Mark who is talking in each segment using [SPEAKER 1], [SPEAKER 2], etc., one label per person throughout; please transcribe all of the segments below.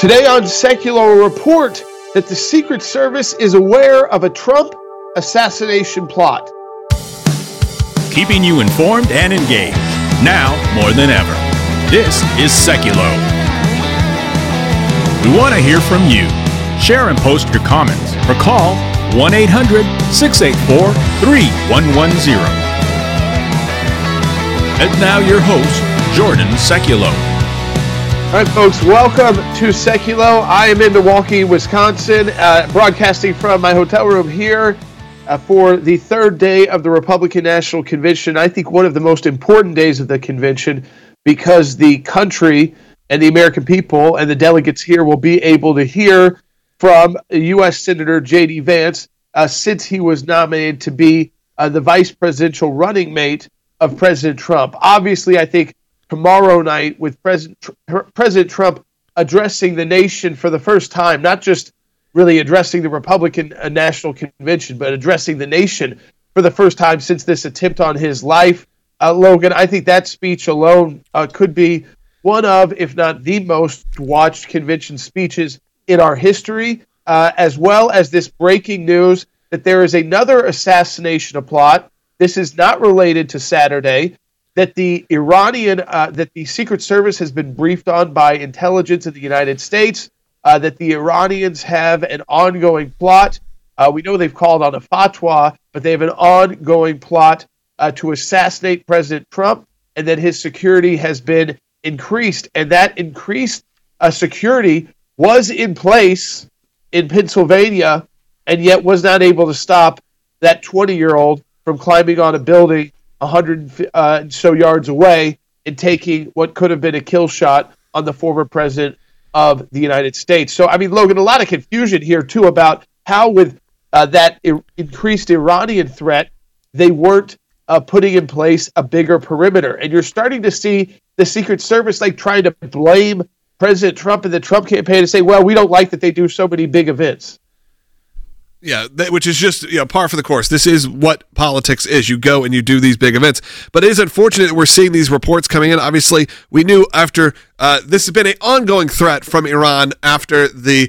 [SPEAKER 1] Today on Secular, a report that the Secret Service is aware of a Trump assassination plot.
[SPEAKER 2] Keeping you informed and engaged, now more than ever. This is Seculo. We want to hear from you. Share and post your comments or call 1-800-684-3110. And now your host, Jordan Seculo.
[SPEAKER 1] All right, folks, welcome to Seculo. I am in Milwaukee, Wisconsin, broadcasting from my hotel room here for the third day of the Republican National Convention. I think one of the most important days of the convention because the country and the American people and the delegates here will be able to hear from U.S. Senator J.D. Vance since he was nominated to be the vice presidential running mate of President Trump. Obviously, I think tomorrow night with President Trump addressing the nation for the first time, not just really addressing the Republican National Convention, but addressing the nation for the first time since this attempt on his life. Logan, I think that speech alone could be one of, if not the most watched convention speeches in our history, as well as this breaking news that there is another assassination plot. This is not related to Saturday. That the Secret Service has been briefed on by intelligence in the United States, that the Iranians have an ongoing plot. We know they've called on a fatwa, but they have an ongoing plot to assassinate President Trump, and that his security has been increased. And that increased security was in place in Pennsylvania, and yet was not able to stop that 20-year-old from climbing on a building 100 so yards away and taking what could have been a kill shot on the former president of the United States. So, I mean, Logan, a lot of confusion here, too, about how with that increased Iranian threat, they weren't putting in place a bigger perimeter. And you're starting to see the Secret Service like trying to blame President Trump and the Trump campaign and say, well, we don't like that they do so many big events.
[SPEAKER 3] Yeah, which is just par for the course. This is what politics is. You go and you do these big events. But it is unfortunate that we're seeing these reports coming in. Obviously, we knew after this has been an ongoing threat from Iran after the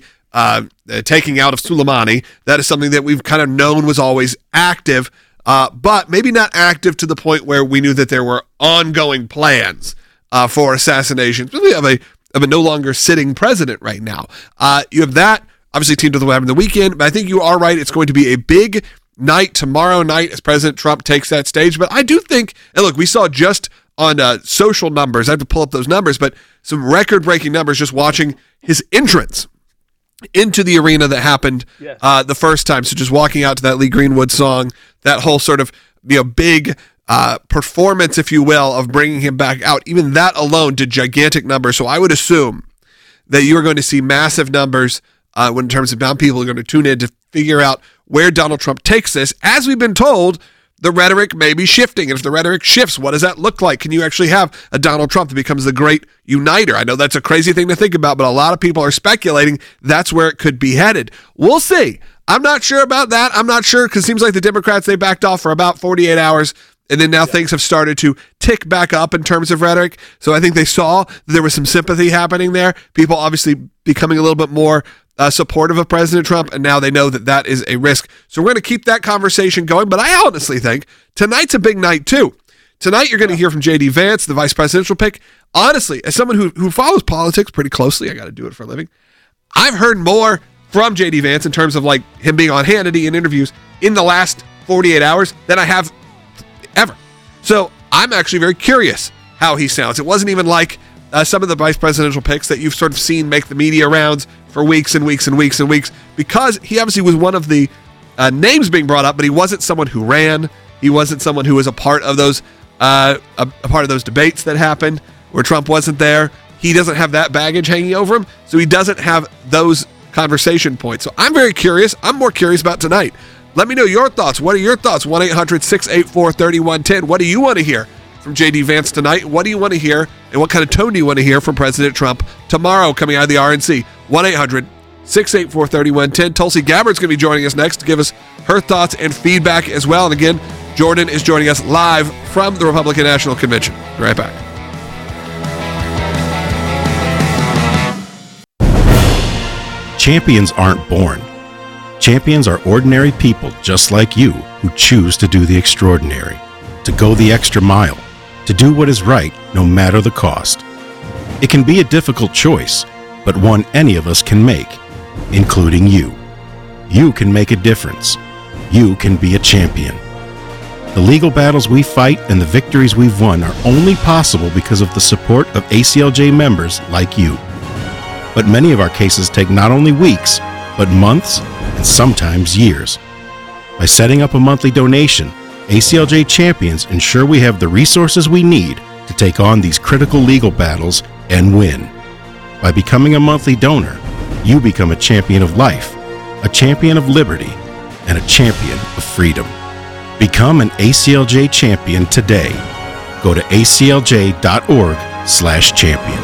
[SPEAKER 3] taking out of Soleimani. That is something that we've kind of known was always active, but maybe not active to the point where we knew that there were ongoing plans for assassinations, really of a no longer sitting president right now. You have that. Obviously, teamed with what happened the weekend, but I think you are right. It's going to be a big night tomorrow night as President Trump takes that stage. But I do think, and look, we saw just on social numbers, I have to pull up those numbers, but some record-breaking numbers just watching his entrance into the arena that happened the first time. So just walking out to that Lee Greenwood song, that whole sort of big performance, if you will, of bringing him back out. Even that alone did gigantic numbers. So I would assume that you are going to see massive numbers when in terms of now people are going to tune in to figure out where Donald Trump takes this. As we've been told, the rhetoric may be shifting. And if the rhetoric shifts, what does that look like? Can you actually have a Donald Trump that becomes the great uniter? I know that's a crazy thing to think about, but a lot of people are speculating that's where it could be headed. We'll see. I'm not sure about that. I'm not sure because it seems like the Democrats, they backed off for about 48 hours. And then now things have started to tick back up in terms of rhetoric. So I think they saw there was some sympathy happening there. People obviously becoming a little bit more supportive of President Trump, and now they know that that is a risk. So we're going to keep that conversation going, but I honestly think tonight's a big night too. Tonight you're going to hear from J.D. Vance, the vice presidential pick. Honestly, as someone who follows politics pretty closely, I got to do it for a living, I've heard more from J.D. Vance in terms of like him being on Hannity in interviews in the last 48 hours than I have ever. So I'm actually very curious how he sounds. It wasn't even like some of the vice presidential picks that you've sort of seen make the media rounds for weeks and weeks and weeks and weeks, because he obviously was one of the names being brought up, but he wasn't someone who ran. He wasn't someone who was a part of those a part of those debates that happened where Trump wasn't there. He doesn't have that baggage hanging over him, so he doesn't have those conversation points. So I'm very curious. I'm more curious about tonight. Let me know your thoughts. What are your thoughts? 1-800-684-3110. What do you want to hear from J.D. Vance tonight? What do you want to hear, and what kind of tone do you want to hear from President Trump tomorrow coming out of the RNC? 1-800-684-3110. Tulsi Gabbard's going to be joining us next to give us her thoughts and feedback as well. And again, Jordan is joining us live from the Republican National Convention. Be right back.
[SPEAKER 4] Champions aren't born. Champions are ordinary people just like you who choose to do the extraordinary, to go the extra mile, to do what is right no matter the cost. It can be a difficult choice, but one any of us can make, including you. You can make a difference. You can be a champion. The legal battles we fight and the victories we've won are only possible because of the support of ACLJ members like you. But many of our cases take not only weeks, but months and sometimes years. By setting up a monthly donation, ACLJ Champions ensure we have the resources we need to take on these critical legal battles and win. By becoming a monthly donor, you become a champion of life, a champion of liberty, and a champion of freedom. Become an ACLJ champion today. Go to aclj.org/champion.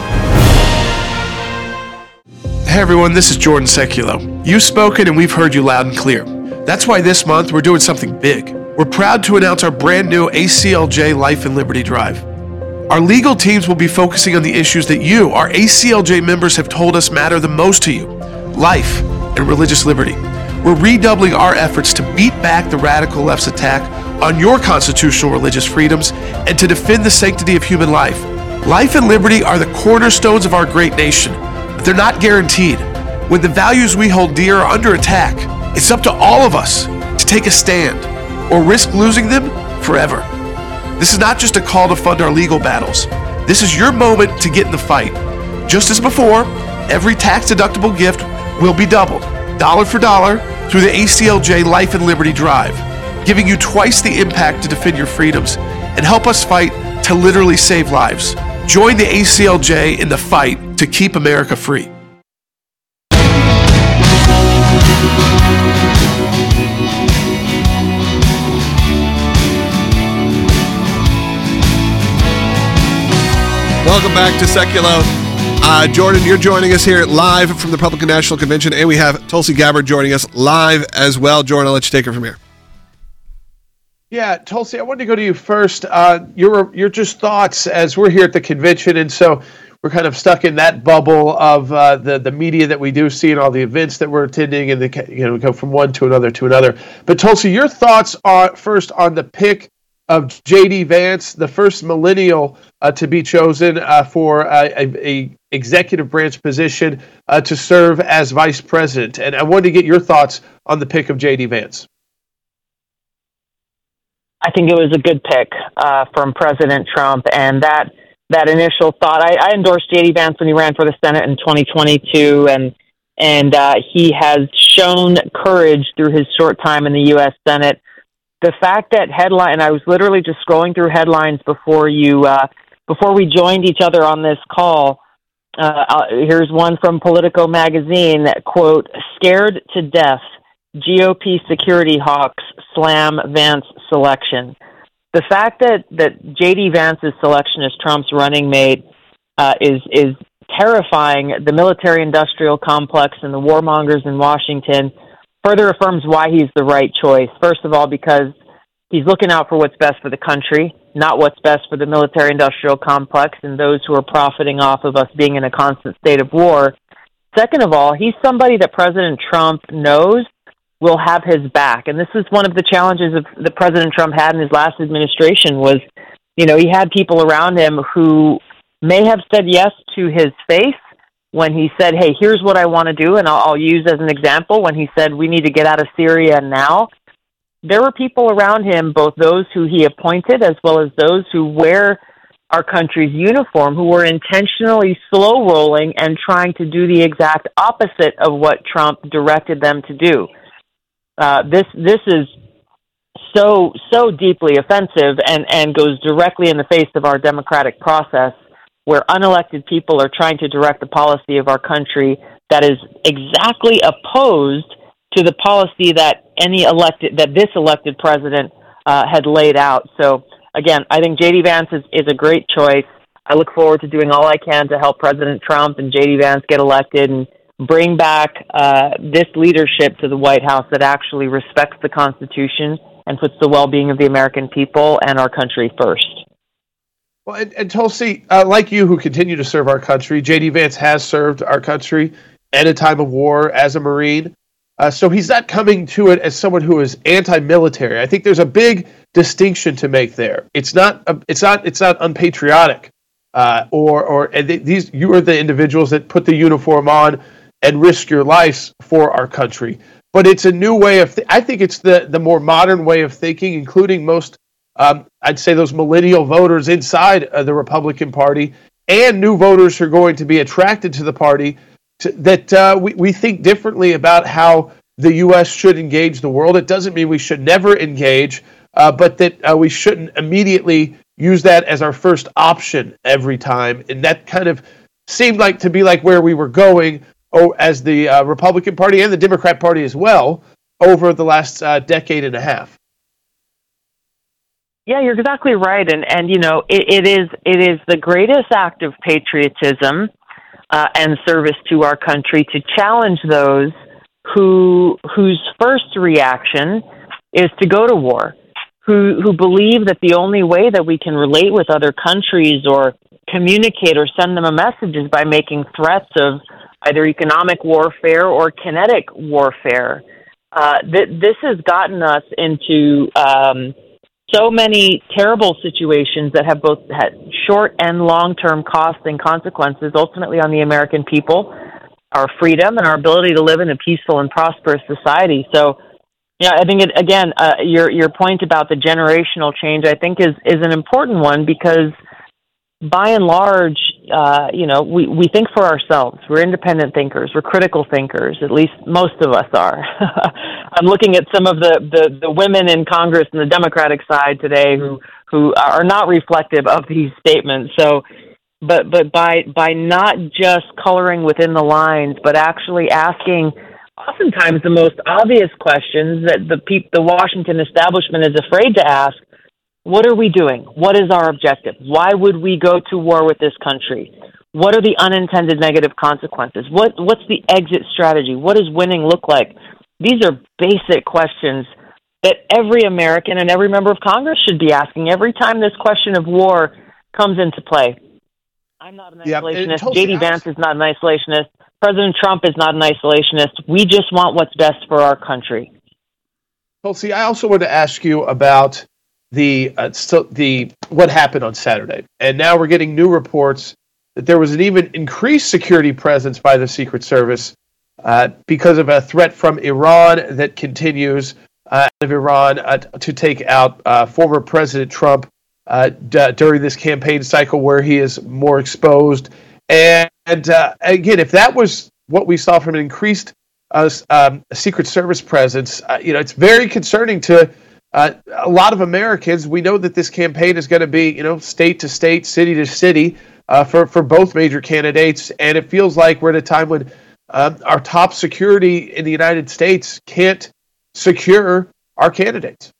[SPEAKER 1] Hey everyone, this is Jordan Seculo. You've spoken and we've heard you loud and clear. That's why this month we're doing something big. We're proud to announce our brand new ACLJ Life and Liberty Drive. Our legal teams will be focusing on the issues that you, our ACLJ members, have told us matter the most to you: life and religious liberty. We're redoubling our efforts to beat back the radical left's attack on your constitutional religious freedoms and to defend the sanctity of human life. Life and liberty are the cornerstones of our great nation, but they're not guaranteed. When the values we hold dear are under attack, it's up to all of us to take a stand or risk losing them forever. This is not just a call to fund our legal battles. This is your moment to get in the fight. Just as before, every tax-deductible gift will be doubled, dollar for dollar, through the ACLJ Life and Liberty Drive, giving you twice the impact to defend your freedoms and help us fight to literally save lives. Join the ACLJ in the fight to keep America free.
[SPEAKER 3] Welcome back to Seculo. Jordan, you're joining us here live from the Republican National Convention, and we have Tulsi Gabbard joining us live as well. Jordan, I'll let you take it from here.
[SPEAKER 1] Yeah, Tulsi, I wanted to go to you first. Your just thoughts as we're here at the convention, and so we're kind of stuck in that bubble of the media that we do see and all the events that we're attending, and we go from one to another to another. But Tulsi, your thoughts are first on the pick of J.D. Vance, the first millennial to be chosen for a executive branch position to serve as vice president. And I wanted to get your thoughts on the pick of J.D. Vance.
[SPEAKER 5] I think it was a good pick from President Trump, and that initial thought. I endorsed J.D. Vance when he ran for the Senate in 2022, and he has shown courage through his short time in the U.S. Senate. The fact that I was literally just scrolling through headlines before we joined each other on this call. Here's one from Politico magazine, quote, "Scared to death, GOP security hawks slam Vance selection." The fact that J.D. Vance's selection as Trump's running mate is terrifying the military-industrial complex and the warmongers in Washington further affirms why he's the right choice. First of all, because he's looking out for what's best for the country, not what's best for the military-industrial complex and those who are profiting off of us being in a constant state of war. Second of all, he's somebody that President Trump knows will have his back. And this is one of the challenges that President Trump had in his last administration was, he had people around him who may have said yes to his face when he said, hey, here's what I want to do. And I'll use as an example when he said, we need to get out of Syria now. There were people around him, both those who he appointed as well as those who wear our country's uniform, who were intentionally slow rolling and trying to do the exact opposite of what Trump directed them to do. This is so deeply offensive and goes directly in the face of our democratic process, where unelected people are trying to direct the policy of our country that is exactly opposed to the policy that this elected president had laid out. So again, I think J.D. Vance is a great choice. I look forward to doing all I can to help President Trump and J.D. Vance get elected and bring back this leadership to the White House that actually respects the Constitution and puts the well-being of the American people and our country first.
[SPEAKER 1] Well, and Tulsi, like you who continue to serve our country, J.D. Vance has served our country at a time of war as a Marine. So he's not coming to it as someone who is anti-military. I think there's a big distinction to make there. It's not unpatriotic, these you are the individuals that put the uniform on and risk your lives for our country. But it's a new way of. I think it's the more modern way of thinking, including most. I'd say those millennial voters inside the Republican Party and new voters who are going to be attracted to the party. We think differently about how the U.S. should engage the world. It doesn't mean we should never engage, but that we shouldn't immediately use that as our first option every time. And that kind of seemed like to be like where we were going as the Republican Party and the Democrat Party as well over the last decade and a half.
[SPEAKER 5] Yeah, you're exactly right. And you know, it is the greatest act of patriotism and service to our country to challenge those whose first reaction is to go to war, who believe that the only way that we can relate with other countries or communicate or send them a message is by making threats of either economic warfare or kinetic warfare. This has gotten us into so many terrible situations that have both had short and long-term costs and consequences, ultimately on the American people, our freedom, and our ability to live in a peaceful and prosperous society. So, yeah, I think your point about the generational change, I think, is an important one because, by and large, we think for ourselves. We're independent thinkers. We're critical thinkers. At least most of us are. I'm looking at some of the women in Congress and the Democratic side today who are not reflective of these statements. So, but by not just coloring within the lines, but actually asking oftentimes the most obvious questions that the Washington establishment is afraid to ask. What are we doing? What is our objective? Why would we go to war with this country? What are the unintended negative consequences? What's the exit strategy? What does winning look like? These are basic questions that every American and every member of Congress should be asking every time this question of war comes into play. I'm not an isolationist. J.D. Vance is not an isolationist. President Trump is not an isolationist. We just want what's best for our country.
[SPEAKER 1] Tulsi, I also want to ask you about the what happened on Saturday. And now we're getting new reports that there was an even increased security presence by the Secret Service because of a threat from Iran that continues out of Iran to take out former President Trump during this campaign cycle where he is more exposed. And again, if that was what we saw from an increased Secret Service presence, it's very concerning to a lot of Americans. We know that this campaign is going to be, state to state, city to city for both major candidates. And it feels like we're at a time when our top security in the United States can't secure our candidates.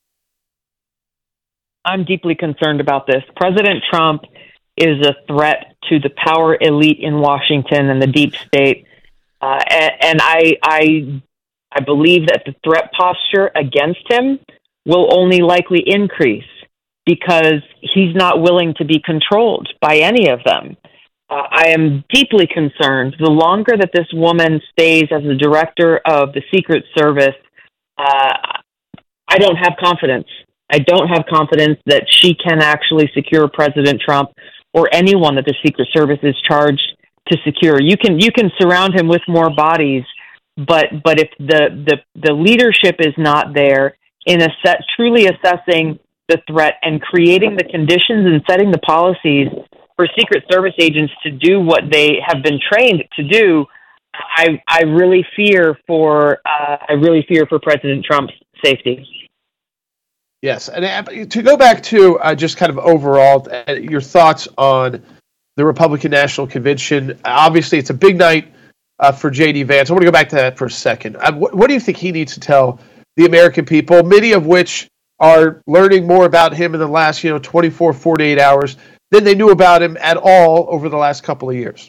[SPEAKER 5] I'm deeply concerned about this. President Trump is a threat to the power elite in Washington and the deep state. And I believe that the threat posture against him will only likely increase because he's not willing to be controlled by any of them. I am deeply concerned. The longer that this woman stays as the director of the Secret Service, I don't have confidence. I don't have confidence that she can actually secure President Trump or anyone that the Secret Service is charged to secure. You can surround him with more bodies, but if the leadership is not there in truly assessing the threat and creating the conditions and setting the policies for Secret Service agents to do what they have been trained to do, I really fear for President Trump's safety.
[SPEAKER 1] Yes, and to go back to just kind of overall your thoughts on the Republican National Convention. Obviously, it's a big night for J.D. Vance. I want to go back to that for a second. What do you think he needs to tell the American people, many of which are learning more about him in the last 24, 48 hours than they knew about him at all over the last couple of years?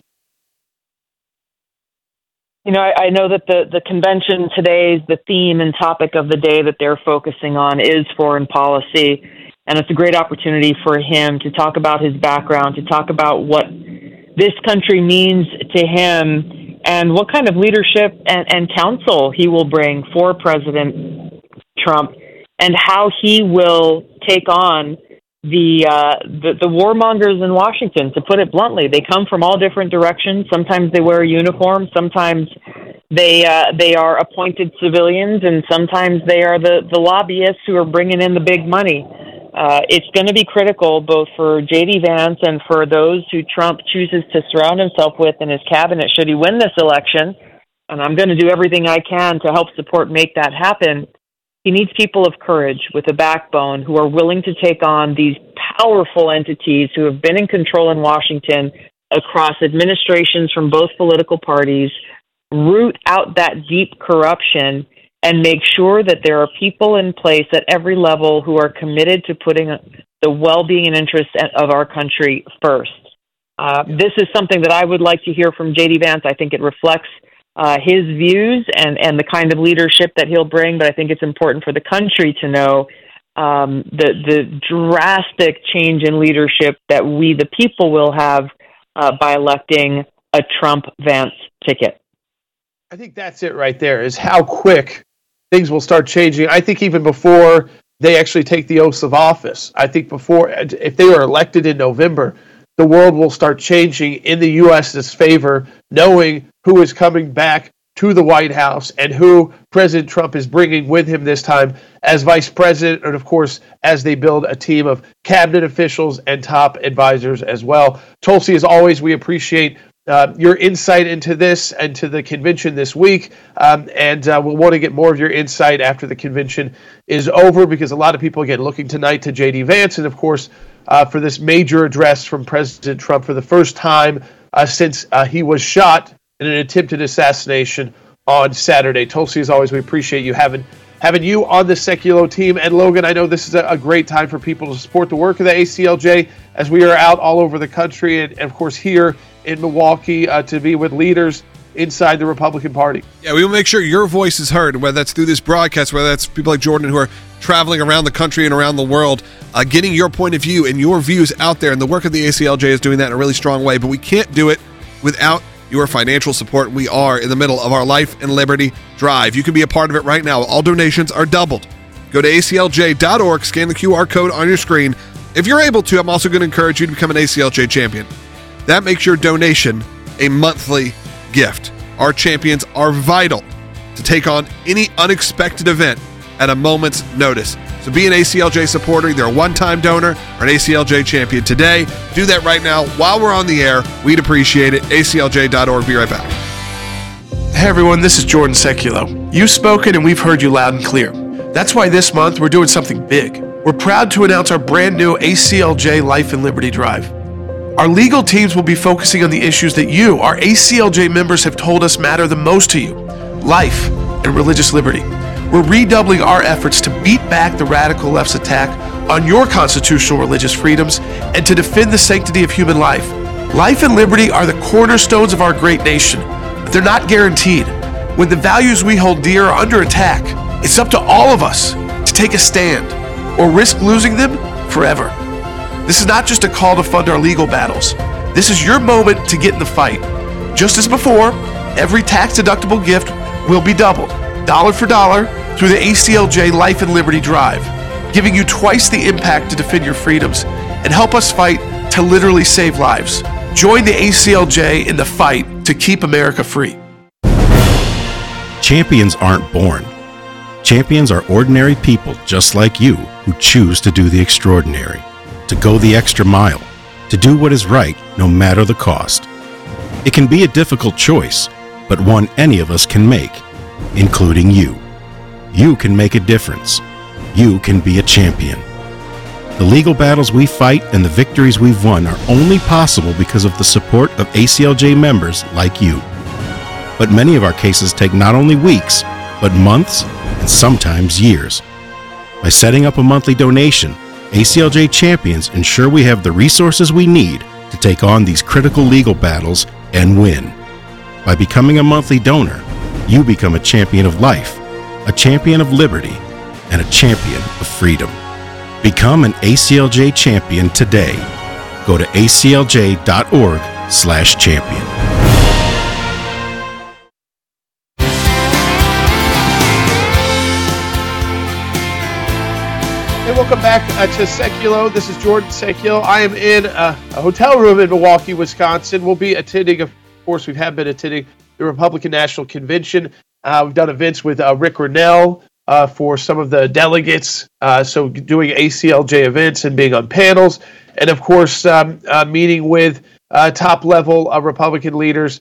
[SPEAKER 5] I know that the convention today, the theme and topic of the day that they're focusing on is foreign policy. And it's a great opportunity for him to talk about his background, to talk about what this country means to him and what kind of leadership and counsel he will bring for President Trump, and how he will take on the warmongers in Washington. To put it bluntly, they come from all different directions. Sometimes they wear a uniform. Sometimes they are appointed civilians, and sometimes they are the lobbyists who are bringing in the big money. It's going to be critical both for J.D. Vance and for those who Trump chooses to surround himself with in his cabinet should he win this election, and I'm going to do everything I can to help support make that happen. He needs people of courage with a backbone who are willing to take on these powerful entities who have been in control in Washington across administrations from both political parties, root out that deep corruption, and make sure that there are people in place at every level who are committed to putting the well-being and interests of our country first. This is something that I would like to hear from J.D. Vance. I think it reflects his views and the kind of leadership that he'll bring, but I think it's important for the country to know the drastic change in leadership that we, the people, will have by electing a Trump-Vance ticket.
[SPEAKER 1] I think that's it right there, is how quick things will start changing. I think even before they actually take the oaths of office. I think before, if they are elected in November, the world will start changing in the U.S.'s favor, knowing who is coming back to the White House and who President Trump is bringing with him this time as vice president, and of course, as they build a team of cabinet officials and top advisors as well. Tulsi, as always, we appreciate your insight into this and to the convention this week, and we'll want to get more of your insight after the convention is over, because a lot of people, again, looking tonight to J.D. Vance, and of course, for this major address from President Trump for the first time since he was shot in an attempted assassination on Saturday. Tulsi, as always, we appreciate you having you on the Seculo team. And Logan, I know this is a great time for people to support the work of the ACLJ as we are out all over the country and of course here in Milwaukee to be with leaders inside the Republican Party.
[SPEAKER 3] Yeah, we will make sure your voice is heard, whether that's through this broadcast, whether that's people like Jordan who are traveling around the country and around the world, getting your point of view and your views out there. And the work of the ACLJ is doing that in a really strong way, but we can't do it without your financial support. We are in the middle of our Life and Liberty Drive. You can be a part of it right now. All donations are doubled. Go to aclj.org, scan the QR code on your screen. If you're able to, I'm also going to encourage you to become an ACLJ champion. That makes your donation a monthly gift. Our champions are vital to take on any unexpected event at a moment's notice. So be an ACLJ supporter, either a one-time donor or an ACLJ champion today. Do that right now while we're on the air. We'd appreciate it. ACLJ.org. Be right back.
[SPEAKER 1] Hey everyone, this is Jordan Seculo. You've spoken and we've heard you loud and clear. That's why this month we're doing something big. We're proud to announce our brand new ACLJ Life and Liberty Drive. Our legal teams will be focusing on the issues that you, our ACLJ members, have told us matter the most to you: life and religious liberty. We're redoubling our efforts to beat back the radical left's attack on your constitutional religious freedoms and to defend the sanctity of human life. Life and liberty are the cornerstones of our great nation, but they're not guaranteed. When the values we hold dear are under attack, it's up to all of us to take a stand or risk losing them forever. This is not just a call to fund our legal battles. This is your moment to get in the fight. Just as before, every tax-deductible gift will be doubled, dollar for dollar, through the ACLJ Life and Liberty Drive, giving you twice the impact to defend your freedoms and help us fight to literally save lives. Join the ACLJ in the fight to keep America free.
[SPEAKER 4] Champions aren't born. Champions are ordinary people just like you who choose to do the extraordinary, to go the extra mile, to do what is right no matter the cost. It can be a difficult choice, but one any of us can make, including you. You can make a difference. You can be a champion. The legal battles we fight and the victories we've won are only possible because of the support of ACLJ members like you. But many of our cases take not only weeks, but months and sometimes years. By setting up a monthly donation, ACLJ champions ensure we have the resources we need to take on these critical legal battles and win. By becoming a monthly donor, you become a champion of life, a champion of liberty, and a champion of freedom. Become an ACLJ champion today. Go to aclj.org/champion.
[SPEAKER 1] Welcome back to Seculo. This is Jordan Seculo. I am in a hotel room in Milwaukee, Wisconsin. We'll be attending, of course, we have been attending the Republican National Convention. We've done events with Rick Grenell for some of the delegates, so doing ACLJ events and being on panels. And, of course, meeting with top-level Republican leaders,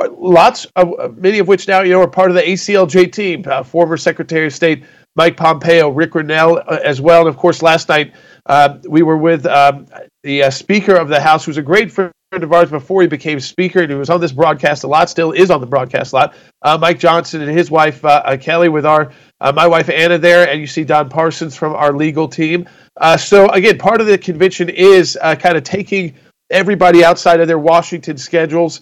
[SPEAKER 1] many of which now are part of the ACLJ team. Former Secretary of State Mike Pompeo, Rick Grenell as well. And, of course, last night we were with the Speaker of the House, who's a great friend of ours before he became Speaker, and he was on this broadcast a lot, still is on the broadcast a lot, Mike Johnson and his wife, Kelly, with my wife, Anna, there, and you see Don Parsons from our legal team. So, again, part of the convention is kind of taking everybody outside of their Washington schedules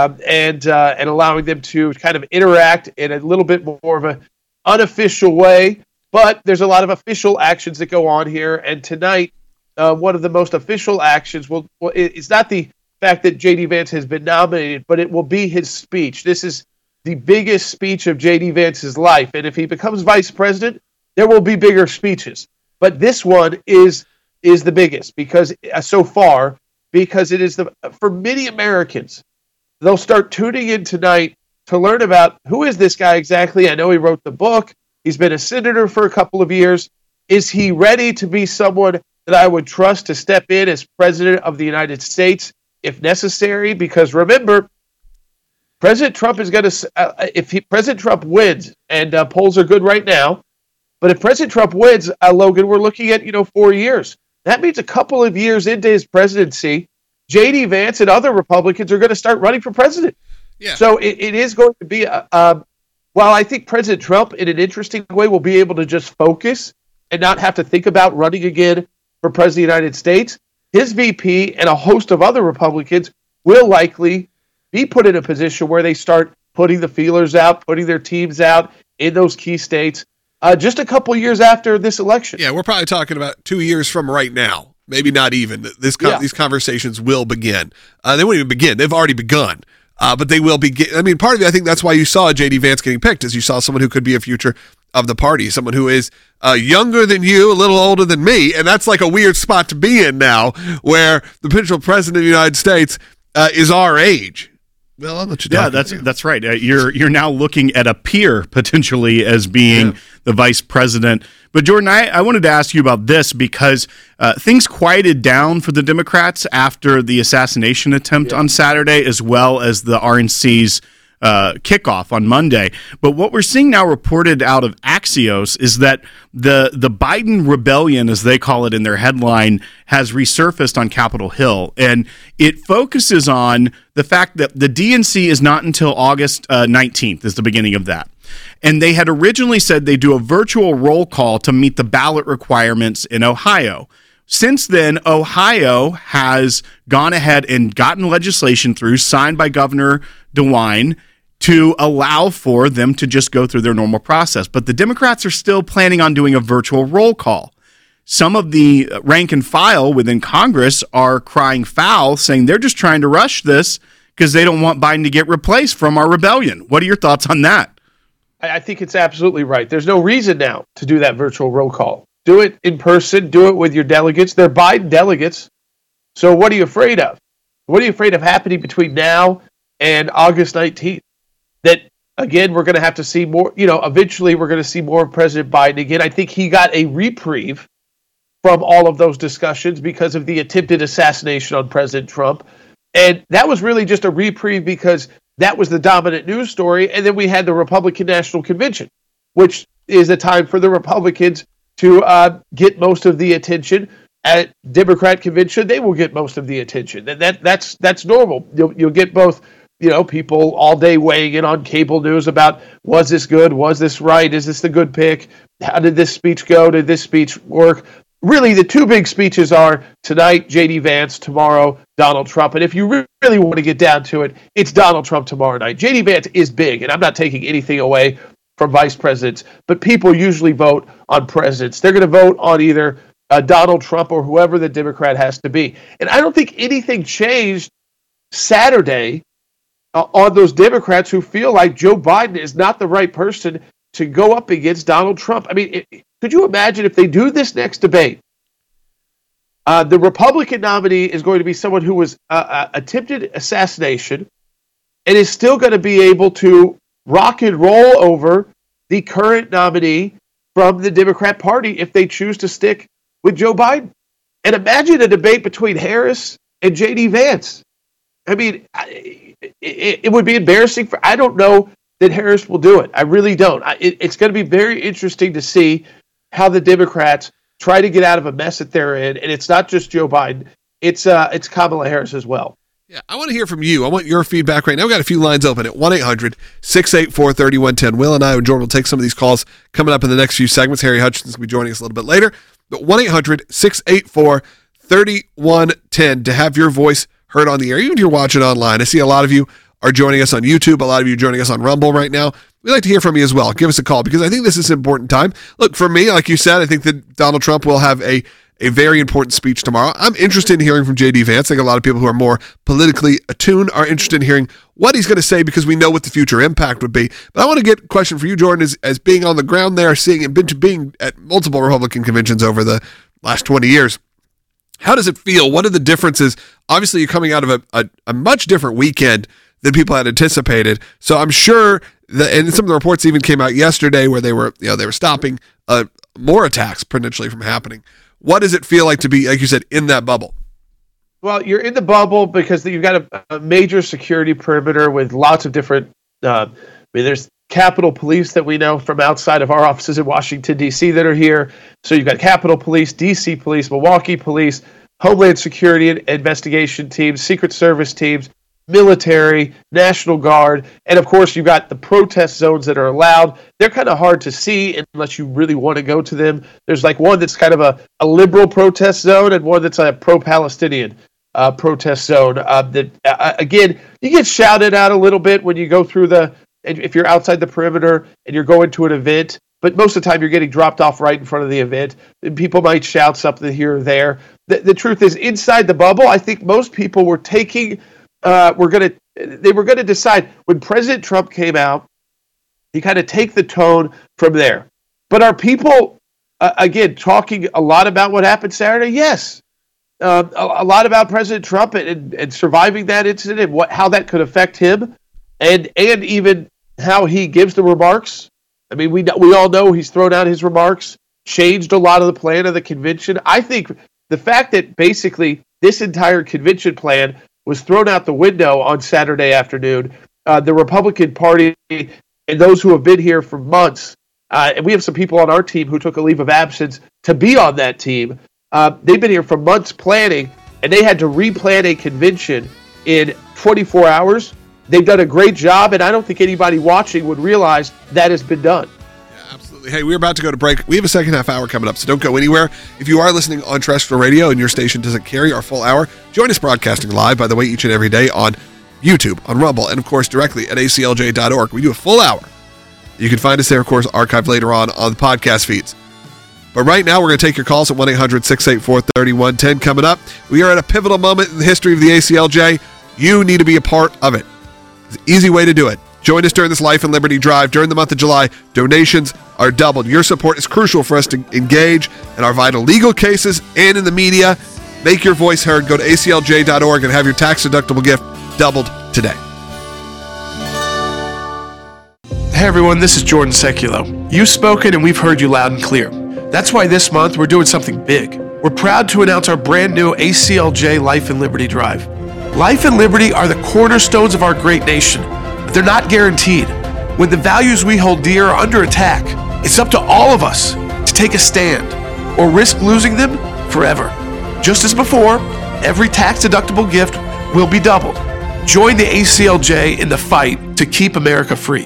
[SPEAKER 1] and allowing them to kind of interact in a little bit more of an unofficial way, but there's a lot of official actions that go on here. And tonight, one of the most official actions it's not the fact that J.D. Vance has been nominated, but it will be his speech. This is the biggest speech of J.D. Vance's life, and if he becomes vice president, there will be bigger speeches. But this one is the biggest because so far, because it is for many Americans, they'll start tuning in tonight to learn about who is this guy exactly. I know he wrote the book. He's been a senator for a couple of years. Is he ready to be someone that I would trust to step in as president of the United States if necessary? Because remember, President Trump is going to, President Trump wins, and polls are good right now, but if President Trump wins, Logan, we're looking at 4 years. That means a couple of years into his presidency, J.D. Vance and other Republicans are going to start running for president. Yeah. So it is going to be, while I think President Trump, in an interesting way, will be able to just focus and not have to think about running again for president of the United States, his VP and a host of other Republicans will likely be put in a position where they start putting the feelers out, putting their teams out in those key states just a couple years after this election.
[SPEAKER 3] Yeah, we're probably talking about 2 years from right now. Maybe not even. These conversations will begin. They won't even begin. They've already begun. But they will be. I mean, part of it, I think that's why you saw J.D. Vance getting picked, is you saw someone who could be a future of the party, someone who is younger than you, a little older than me, and that's like a weird spot to be in now, where the potential president of the United States is our age. Well, I'll let you talk.
[SPEAKER 4] Yeah, that's right. You're now looking at a peer potentially as being the vice president. But Jordan, I wanted to ask you about this because things quieted down for the Democrats after the assassination attempt on Saturday, as well as the RNC's kickoff on Monday. But what we're seeing now reported out of Axios is that the Biden rebellion, as they call it in their headline, has resurfaced on Capitol Hill. And it focuses on the fact that the DNC is not until August 19th is the beginning of that. And they had originally said they'd do a virtual roll call to meet the ballot requirements in Ohio. Since then, Ohio has gone ahead and gotten legislation through, signed by Governor DeWine, to allow for them to just go through their normal process. But the Democrats are still planning on doing a virtual roll call. Some of the rank and file within Congress are crying foul, saying they're just trying to rush this because they don't want Biden to get replaced from our rebellion. What are your thoughts on that?
[SPEAKER 1] I think it's absolutely right. There's no reason now to do that virtual roll call. Do it in person. Do it with your delegates. They're Biden delegates. So what are you afraid of? What are you afraid of happening between now and August 19th? That, again, we're going to have to see more, eventually we're going to see more of President Biden again. I think he got a reprieve from all of those discussions because of the attempted assassination on President Trump. And that was really just a reprieve because that was the dominant news story. And then we had the Republican National Convention, which is a time for the Republicans to get most of the attention. At Democrat convention, they will get most of the attention. And that's normal. You'll get both, people all day weighing in on cable news about, was this good? Was this right? Is this the good pick? How did this speech go? Did this speech work? Really, the two big speeches are tonight, J.D. Vance, tomorrow, Donald Trump. And if you really want to get down to it, it's Donald Trump tomorrow night. J.D. Vance is big, and I'm not taking anything away from vice presidents, but people usually vote on presidents. They're going to vote on either Donald Trump or whoever the Democrat has to be. And I don't think anything changed Saturday on those Democrats who feel like Joe Biden is not the right person to go up against Donald Trump. I mean, could you imagine if they do this next debate? The Republican nominee is going to be someone who was attempted assassination and is still going to be able to rock and roll over the current nominee from the Democrat Party if they choose to stick with Joe Biden. And imagine a debate between Harris and J.D. Vance. I mean, it would be embarrassing. I don't know that Harris will do it. I really don't. It's going to be very interesting to see how the Democrats try to get out of a mess that they're in. And it's not just Joe Biden. It's Kamala Harris as well.
[SPEAKER 3] Yeah, I want to hear from you. I want your feedback right now. We've got a few lines open at 1-800-684-3110. Will and I and Jordan will take some of these calls coming up in the next few segments. Harry Hutchinson will be joining us a little bit later. But 1-800-684-3110 to have your voice heard on the air, even if you're watching online. I see a lot of you are joining us on YouTube. A lot of you are joining us on Rumble right now. We'd like to hear from you as well. Give us a call because I think this is an important time. Look, for me, like you said, I think that Donald Trump will have a very important speech tomorrow. I'm interested in hearing from J.D. Vance. I think a lot of people who are more politically attuned are interested in hearing what he's going to say because we know what the future impact would be. But I want to get a question for you, Jordan, as being on the ground there, seeing and being at multiple Republican conventions over the last 20 years. How does it feel? What are the differences? Obviously, you're coming out of a much different weekend than people had anticipated. So I'm sure that, and some of the reports even came out yesterday where they were stopping more attacks potentially from happening. What does it feel like to be, like you said, in that bubble?
[SPEAKER 1] Well, you're in the bubble because you've got a major security perimeter with lots of different, there's Capitol Police that we know from outside of our offices in Washington, D.C. that are here. So you've got Capitol Police, D.C. Police, Milwaukee Police, Homeland Security and investigation teams, Secret Service teams, military, National Guard, and of course you've got the protest zones that are allowed. They're kind of hard to see unless you really want to go to them. There's like one that's kind of a liberal protest zone and one that's a pro-Palestinian protest zone. Again, you get shouted out a little bit when you go through if you're outside the perimeter and you're going to an event, but most of the time you're getting dropped off right in front of the event. And people might shout something here or there. The truth is, inside the bubble, I think most people were taking they were going to decide when President Trump came out, you kind of take the tone from there. But are people, again, talking a lot about what happened Saturday? Yes. A lot about President Trump and surviving that incident, and how that could affect him, and even how he gives the remarks. I mean, we all know he's thrown out his remarks, changed a lot of the plan of the convention. I think the fact that basically this entire convention plan was thrown out the window on Saturday afternoon. The Republican Party and those who have been here for months, and we have some people on our team who took a leave of absence to be on that team. They've been here for months planning, and they had to replan a convention in 24 hours. They've done a great job, and I don't think anybody watching would realize that has been done.
[SPEAKER 3] Hey, we're about to go to break. We have a second half hour coming up, so don't go anywhere. If you are listening on terrestrial radio and your station doesn't carry our full hour, join us broadcasting live, by the way, each and every day on YouTube, on Rumble, and, of course, directly at aclj.org. We do a full hour. You can find us there, of course, archived later on the podcast feeds. But right now, we're going to take your calls at 1-800-684-3110 coming up. We are at a pivotal moment in the history of the ACLJ. You need to be a part of it. It's an easy way to do it. Join us during this Life and Liberty Drive. During the month of July, donations are doubled. Your support is crucial for us to engage in our vital legal cases and in the media. Make your voice heard. Go to aclj.org and have your tax-deductible gift doubled today.
[SPEAKER 6] Hey everyone, this is Jordan Seculo. You've spoken and we've heard you loud and clear. That's why this month we're doing something big. We're proud to announce our brand new ACLJ Life and Liberty Drive. Life and liberty are the cornerstones of our great nation. They're not guaranteed. When the values we hold dear are under attack, it's up to all of us to take a stand or risk losing them forever. Just as before, every tax-deductible gift will be doubled. Join the ACLJ in the fight to keep America free.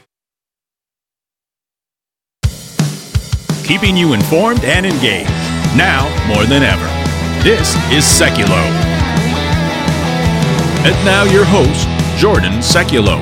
[SPEAKER 2] Keeping you informed and engaged. now more than ever. This is Seculo. And now your host, Jordan Seculo.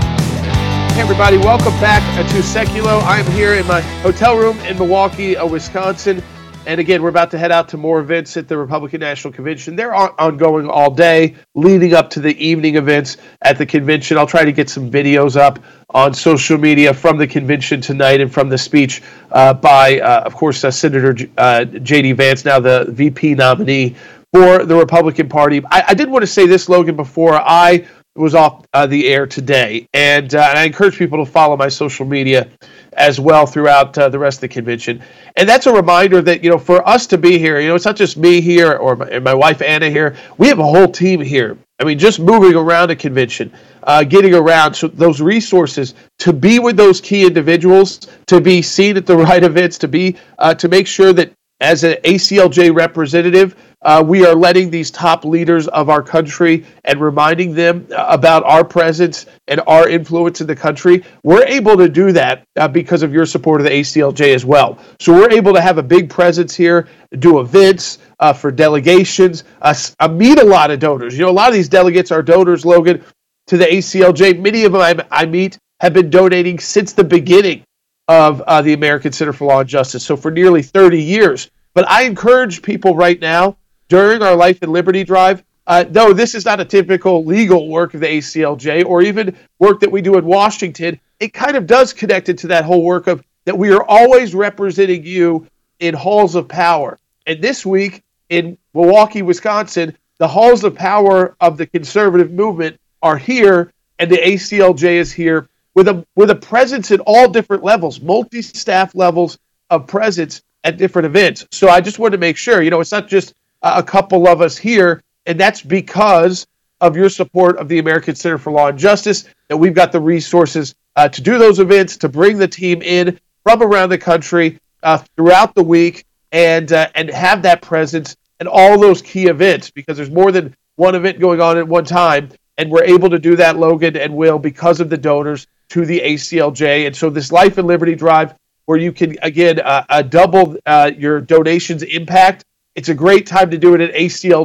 [SPEAKER 1] Hey everybody, welcome back to Seculo. I'm here in my hotel room in Milwaukee, Wisconsin. And again, we're about to head out to more events at the Republican National Convention. They're ongoing all day, leading up to the evening events at the convention. I'll try to get some videos up on social media from the convention tonight and from the speech by, of course, Senator J.D. Vance, now the VP nominee for the Republican Party. I did want to say this, Logan, before I was off the air today, and I encourage people to follow my social media as well throughout the rest of the convention. And that's a reminder that, for us to be here, it's not just me here or my wife Anna here. We have a whole team here. I mean, just moving around a convention, getting around, so those resources to be with those key individuals, to be seen at the right events, to make sure that as an ACLJ representative, we are letting these top leaders of our country and reminding them about our presence and our influence in the country. We're able to do that because of your support of the ACLJ as well. So we're able to have a big presence here, do events for delegations, meet a lot of donors. A lot of these delegates are donors, Logan, to the ACLJ. Many of them I meet have been donating since the beginning of the American Center for Law and Justice, so for nearly 30 years. But I encourage people right now, during our Life and Liberty Drive, no, this is not a typical legal work of the ACLJ or even work that we do in Washington. It kind of does connect it to that whole work of that we are always representing you in halls of power. And this week in Milwaukee, Wisconsin, the halls of power of the conservative movement are here, and the ACLJ is here with a presence at all different levels, multi-staff levels of presence at different events. So I just wanted to make sure, it's not just a couple of us here, and that's because of your support of the American Center for Law and Justice, that we've got the resources to do those events, to bring the team in from around the country throughout the week, and have that presence at all those key events, because there's more than one event going on at one time, and we're able to do that, Logan and Will, because of the donors to the ACLJ. And so this Life and Liberty Drive, where you can, again, double your donations impact, it's a great time to do it at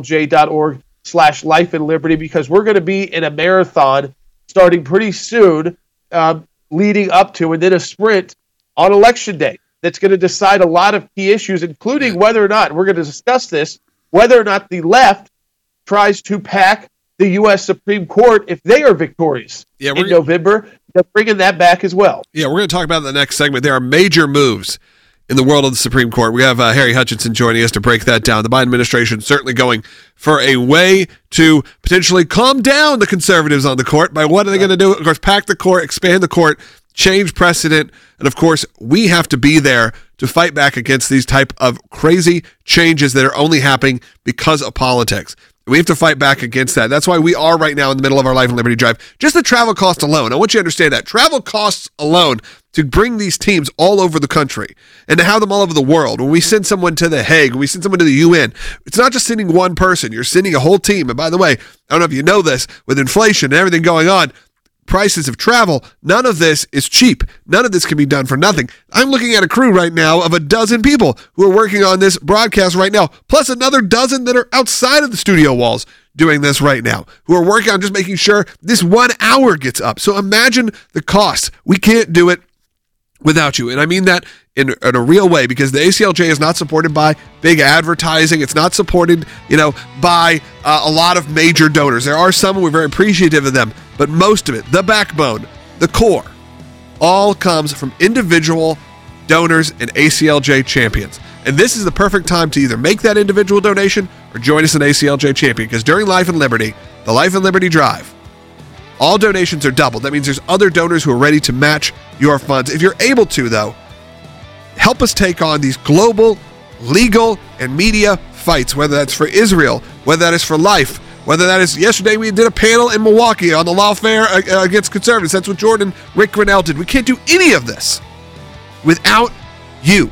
[SPEAKER 1] aclj.org/life and liberty, because we're going to be in a marathon starting pretty soon, leading up to, and then a sprint on Election Day that's going to decide a lot of key issues, including whether or not, we're going to discuss this, whether or not the left tries to pack the U.S. Supreme Court if they are victorious in November. They're bringing that back as well.
[SPEAKER 3] Yeah, we're going to talk about in the next segment. There are major moves in the world of the Supreme Court. We have Harry Hutchinson joining us to break that down. The Biden administration certainly going for a way to potentially calm down the conservatives on the court. By what are they going to do? Of course, pack the court, expand the court, change precedent, and of course, we have to be there to fight back against these type of crazy changes that are only happening because of politics. We have to fight back against that. That's why we are right now in the middle of our Life and Liberty Drive. Just the travel cost alone. I want you to understand that. Travel costs alone to bring these teams all over the country and to have them all over the world. When we send someone to The Hague, when we send someone to the UN, it's not just sending one person. You're sending a whole team. And by the way, I don't know if you know this, with inflation and everything going on, prices of travel, none of this is cheap. None of this can be done for nothing. I'm looking at a crew right now of a dozen people who are working on this broadcast right now, plus another dozen that are outside of the studio walls doing this right now, who are working on just making sure this 1 hour gets up. So imagine the cost. We can't do it without you. And I mean that in a real way, because the ACLJ is not supported by big advertising. It's not supported, by a lot of major donors. There are some, and we're very appreciative of them, but most of it, the backbone, the core, all comes from individual donors and ACLJ champions. And this is the perfect time to either make that individual donation or join us in ACLJ champion, because during Life and Liberty, the Life and Liberty Drive, all donations are doubled. That means there's other donors who are ready to match your funds. If you're able to, though, help us take on these global, legal, and media fights, whether that's for Israel, whether that is for life, whether that is, yesterday we did a panel in Milwaukee on the lawfare against conservatives. That's what Rick Grinnell did. We can't do any of this without you.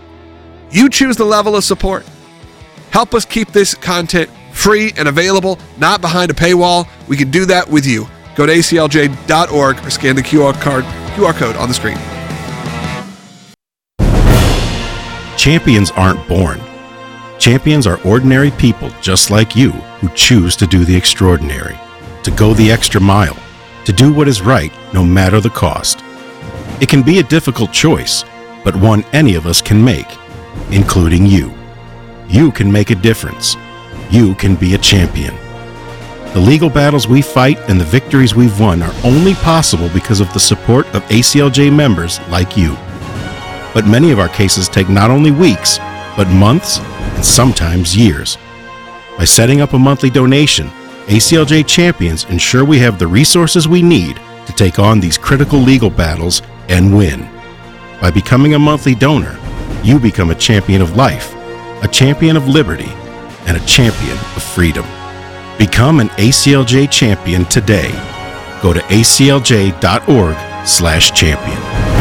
[SPEAKER 3] You choose the level of support. Help us keep this content free and available, not behind a paywall. We can do that with you. Go to aclj.org or scan the QR code on the screen.
[SPEAKER 4] Champions aren't born. Champions are ordinary people just like you who choose to do the extraordinary, to go the extra mile, to do what is right no matter the cost. It can be a difficult choice, but one any of us can make, including you. You can make a difference. You can be a champion. The legal battles we fight and the victories we've won are only possible because of the support of ACLJ members like you. But many of our cases take not only weeks, but months and sometimes years. By setting up a monthly donation, ACLJ Champions ensure we have the resources we need to take on these critical legal battles and win. By becoming a monthly donor, you become a champion of life, a champion of liberty, and a champion of freedom. Become an ACLJ champion today. Go to aclj.org/champion.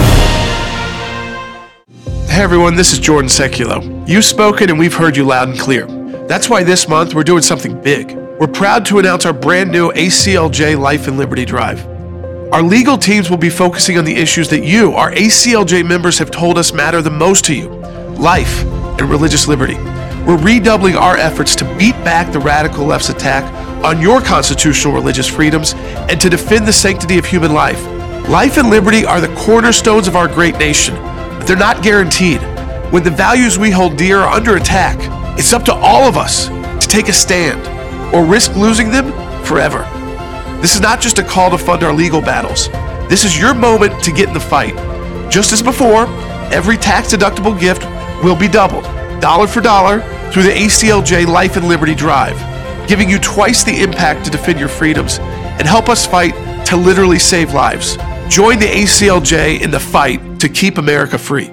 [SPEAKER 6] Hey everyone, this is Jordan Seculo. You've spoken and we've heard you loud and clear. That's why this month we're doing something big. We're proud to announce our brand new ACLJ Life and Liberty Drive. Our legal teams will be focusing on the issues that you, our ACLJ members, have told us matter the most to you: life and religious liberty. We're redoubling our efforts to beat back the radical left's attack on your constitutional religious freedoms and to defend the sanctity of human life. Life and liberty are the cornerstones of our great nation, but they're not guaranteed. When the values we hold dear are under attack, it's up to all of us to take a stand or risk losing them forever. This is not just a call to fund our legal battles. This is your moment to get in the fight. Just as before, every tax-deductible gift will be doubled, dollar for dollar, through the ACLJ Life and Liberty Drive, giving you twice the impact to defend your freedoms and help us fight to literally save lives. Join the ACLJ in the fight to keep America free.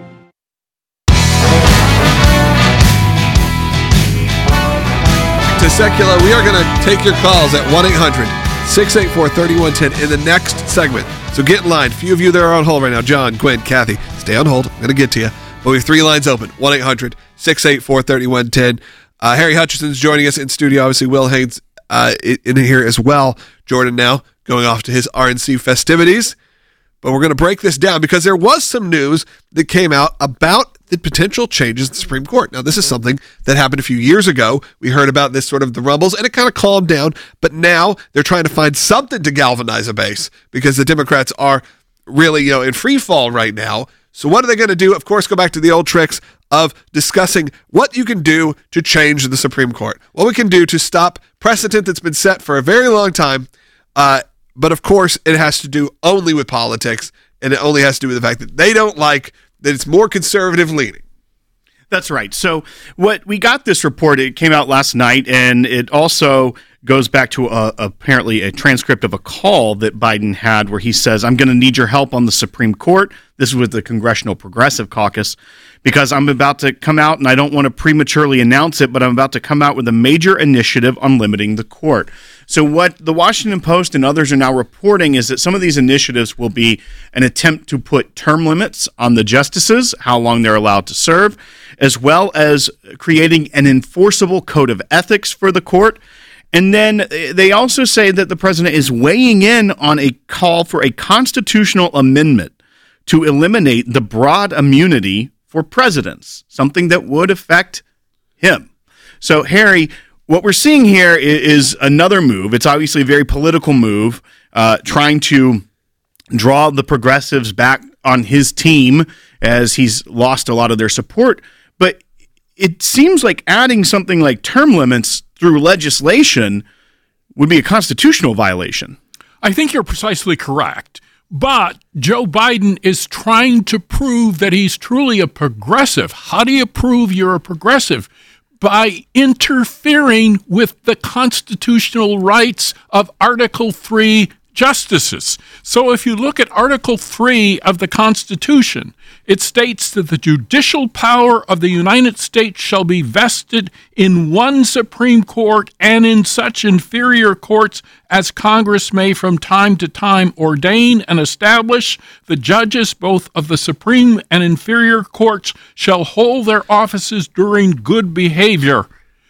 [SPEAKER 3] To Secular, we are going to take your calls at 1-800-684-3110 in the next segment. So get in line. A few of you that are on hold right now. John, Gwen, Kathy, stay on hold. I'm going to get to you. But we have 3 lines open. 1-800-684-3110. Harry Hutchison's joining us in studio. Obviously, Will Haynes in here as well. Jordan now going off to his RNC festivities. But we're going to break this down because there was some news that came out about the potential changes in the Supreme Court. Now, this is something that happened a few years ago. We heard about this sort of the rumbles, and it kind of calmed down. But now they're trying to find something to galvanize a base because the Democrats are really, in free fall right now. So what are they going to do? Of course, go back to the old tricks of discussing what you can do to change the Supreme Court, what we can do to stop precedent that's been set for a very long time. But of course, it has to do only with politics, and it only has to do with the fact that they don't like that it's more conservative leaning.
[SPEAKER 7] That's right. So what we got this report, it came out last night, and it also goes back to apparently a transcript of a call that Biden had where he says, I'm going to need your help on the Supreme Court. This is with the Congressional Progressive Caucus, because I'm about to come out, and I don't want to prematurely announce it, but I'm about to come out with a major initiative on limiting the court. So what the Washington Post and others are now reporting is that some of these initiatives will be an attempt to put term limits on the justices, how long they're allowed to serve, as well as creating an enforceable code of ethics for the court. And then they also say that the president is weighing in on a call for a constitutional amendment to eliminate the broad immunity for presidents, something that would affect him. So, Harry, what we're seeing here is another move. It's obviously a very political move, trying to draw the progressives back on his team as he's lost a lot of their support. But it seems like adding something like term limits through legislation would be a constitutional violation.
[SPEAKER 8] I think you're precisely correct. But Joe Biden is trying to prove that he's truly a progressive. How do you prove you're a progressive? By interfering with the constitutional rights of Article 3 justices. So if you look at Article 3 of the Constitution, it states that the judicial power of the United States shall be vested in one Supreme Court and in such inferior courts as Congress may from time to time ordain and establish. The judges both of the Supreme and inferior courts shall hold their offices during good behavior.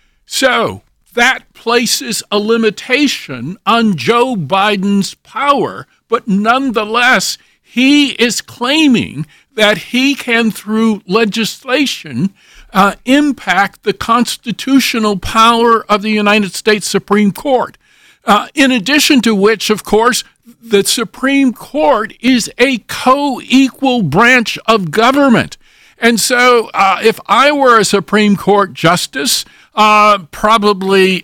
[SPEAKER 8] So that places a limitation on Joe Biden's power, but nonetheless, he is claiming that he can, through legislation, impact the constitutional power of the United States Supreme Court. In addition to which, of course, the Supreme Court is a co-equal branch of government. And so if I were a Supreme Court justice, probably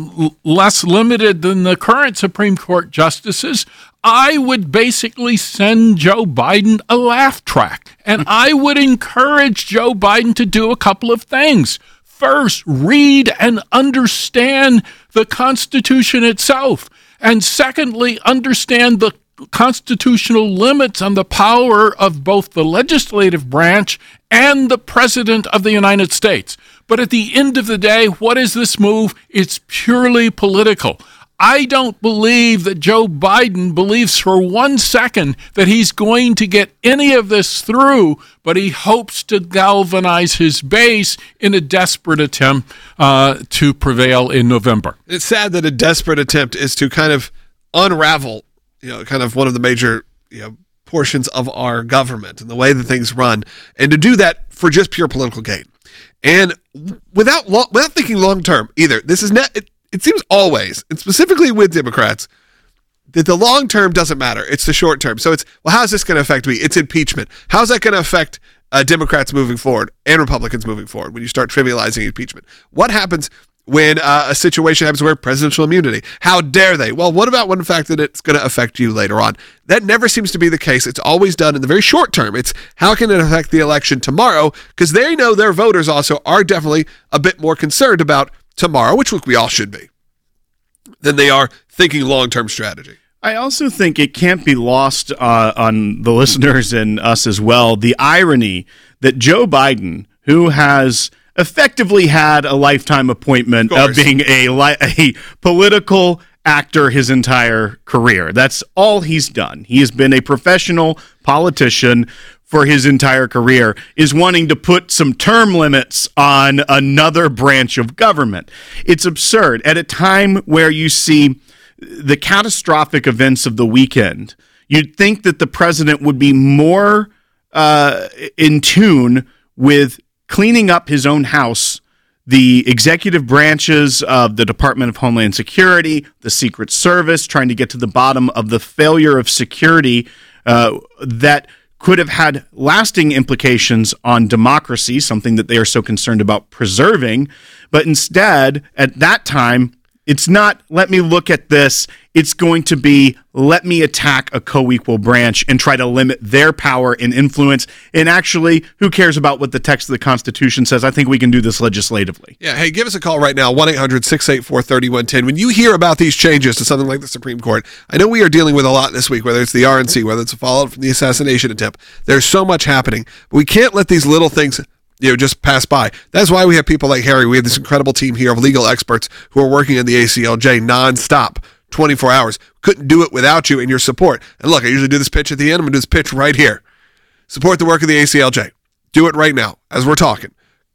[SPEAKER 8] less limited than the current Supreme Court justices, I would basically send Joe Biden a laugh track. And I would encourage Joe Biden to do a couple of things. First, read and understand the Constitution itself. And secondly, understand the constitutional limits on the power of both the legislative branch and the President of the United States. But at the end of the day, what is this move? It's purely political. I don't believe that Joe Biden believes for 1 second that he's going to get any of this through, but he hopes to galvanize his base in a desperate attempt to prevail in November.
[SPEAKER 3] It's sad that a desperate attempt is to kind of unravel, kind of one of the major, portions of our government and the way that things run, and to do that for just pure political gain. And without thinking long term either. This is not. It seems always, and specifically with Democrats, that the long term doesn't matter. It's the short term. So it's, well, how's this going to affect me? It's impeachment. How's that going to affect Democrats moving forward and Republicans moving forward when you start trivializing impeachment? What happens when a situation happens where presidential immunity? How dare they? Well, what about when the fact that it's going to affect you later on? That never seems to be the case. It's always done in the very short term. It's how can it affect the election tomorrow? Because they know their voters also are definitely a bit more concerned about tomorrow, which we all should be, than they are thinking long-term strategy.
[SPEAKER 7] I also think it can't be lost on the listeners and us as well, the irony that Joe Biden, who has effectively had a lifetime appointment of being a political actor his entire career. That's all he's done. He has been a professional politician for his entire career, is wanting to put some term limits on another branch of government. It's absurd. At a time where you see the catastrophic events of the weekend, you'd think that the president would be more in tune with cleaning up his own house, the executive branches of the Department of Homeland Security, the Secret Service, trying to get to the bottom of the failure of security that could have had lasting implications on democracy, something that they are so concerned about preserving. But instead, at that time, it's not, let me look at this. It's going to be, let me attack a co-equal branch and try to limit their power and influence. And actually, who cares about what the text of the Constitution says? I think we can do this legislatively.
[SPEAKER 3] Yeah, hey, give us a call right now, 1-800-684-3110. When you hear about these changes to something like the Supreme Court, I know we are dealing with a lot this week, whether it's the RNC, whether it's a fallout from the assassination attempt. There's so much happening. But we can't let these little things just pass by. That's why we have people like Harry. We have this incredible team here of legal experts who are working in the ACLJ nonstop, 24 hours. Couldn't do it without you and your support. And look, I usually do this pitch at the end. I'm going to do this pitch right here. Support the work of the ACLJ. Do it right now as we're talking.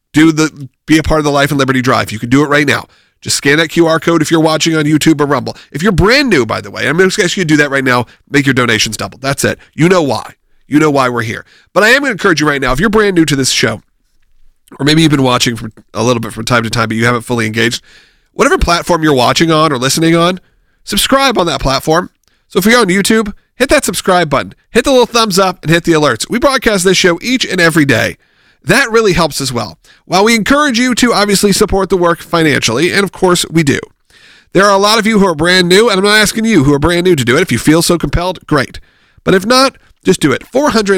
[SPEAKER 3] Be a part of the Life and Liberty Drive. You can do it right now. Just scan that QR code if you're watching on YouTube or Rumble. If you're brand new, by the way, I'm going to ask you to do that right now. Make your donations double. That's it. You know why. You know why we're here. But I am going to encourage you right now, if you're brand new to this show, or maybe you've been watching for a little bit from time to time, but you haven't fully engaged, whatever platform you're watching on or listening on, subscribe on that platform. So if you're on YouTube, hit that subscribe button, hit the little thumbs up, and hit the alerts. We broadcast this show each and every day. That really helps as well. While we encourage you to obviously support the work financially, and of course we do, there are a lot of you who are brand new, and I'm not asking you who are brand new to do it. If you feel so compelled, great. But if not, just do it.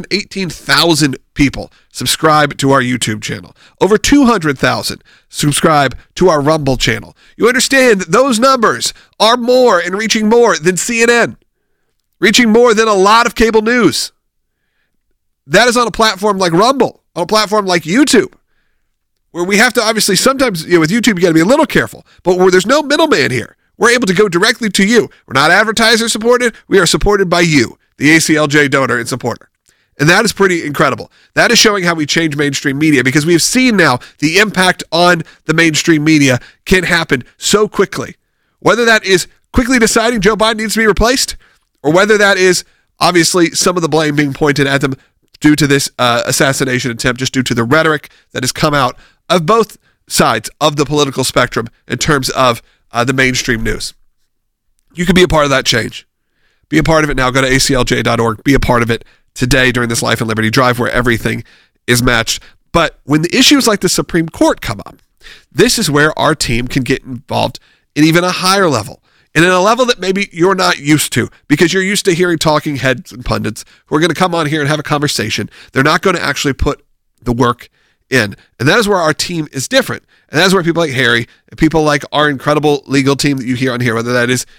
[SPEAKER 3] 418,000 people subscribe to our YouTube channel. Over 200,000 subscribe to our Rumble channel. You understand that those numbers are more and reaching more than CNN, reaching more than a lot of cable news. That is on a platform like Rumble, on a platform like YouTube, where we have to obviously sometimes, with YouTube, you got to be a little careful, but where there's no middleman here. We're able to go directly to you. We're not advertiser supported. We are supported by you, the ACLJ donor and supporter. And that is pretty incredible. That is showing how we change mainstream media, because we have seen now the impact on the mainstream media can happen so quickly. Whether that is quickly deciding Joe Biden needs to be replaced, or whether that is obviously some of the blame being pointed at them due to this assassination attempt, just due to the rhetoric that has come out of both sides of the political spectrum in terms of the mainstream news. You can be a part of that change. Be a part of it now. Go to aclj.org. Be a part of it today during this Life and Liberty Drive where everything is matched. But when the issues like the Supreme Court come up, this is where our team can get involved in even a higher level, and in a level that maybe you're not used to, because you're used to hearing talking heads and pundits who are going to come on here and have a conversation. They're not going to actually put the work in. And that is where our team is different. And that is where people like Harry and people like our incredible legal team that you hear on here, whether that is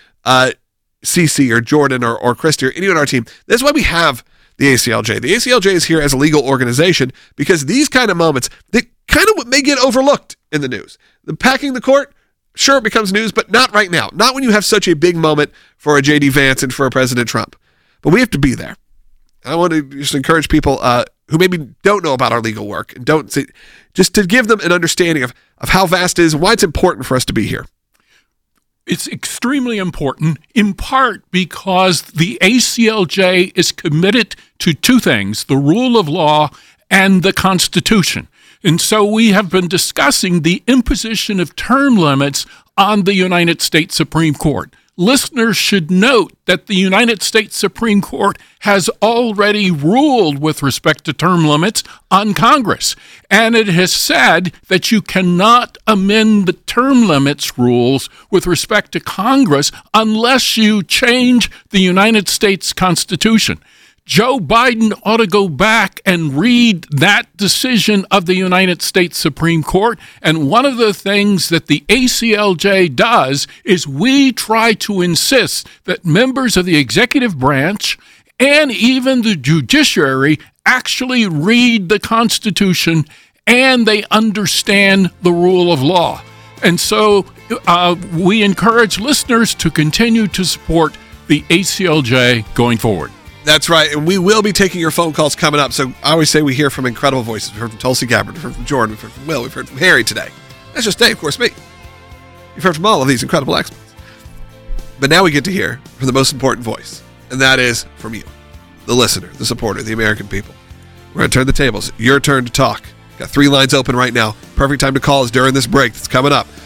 [SPEAKER 3] CC or Jordan or Christy or anyone on our team, that's why we have the ACLJ. The ACLJ is here as a legal organization because these kind of moments, they kind of may get overlooked in the news. The packing the court, sure, it becomes news, but not right now. Not when you have such a big moment for a J.D. Vance and for a President Trump. But we have to be there. And I want to just encourage people who maybe don't know about our legal work and don't see, just to give them an understanding of how vast it is and why it's important for us to be here.
[SPEAKER 8] It's extremely important, in part because the ACLJ is committed to two things, the rule of law and the Constitution. And so we have been discussing the imposition of term limits on the United States Supreme Court. Listeners should note that the United States Supreme Court has already ruled with respect to term limits on Congress, and it has said that you cannot amend the term limits rules with respect to Congress unless you change the United States Constitution. Joe Biden ought to go back and read that decision of the United States Supreme Court. And one of the things that the ACLJ does is we try to insist that members of the executive branch and even the judiciary actually read the Constitution and they understand the rule of law. And so we encourage listeners to continue to support the ACLJ going forward.
[SPEAKER 3] That's right, and we will be taking your phone calls coming up. So I always say we hear from incredible voices. We've heard from Tulsi Gabbard, we've heard from Jordan, we've heard from Will, we've heard from Harry today. That's just today, of course, me. You've heard from all of these incredible experts. But now we get to hear from the most important voice, and that is from you, the listener, the supporter, the American people. We're going to turn the tables. Your turn to talk. Got 3 lines open right now. Perfect time to call is during this break that's coming up.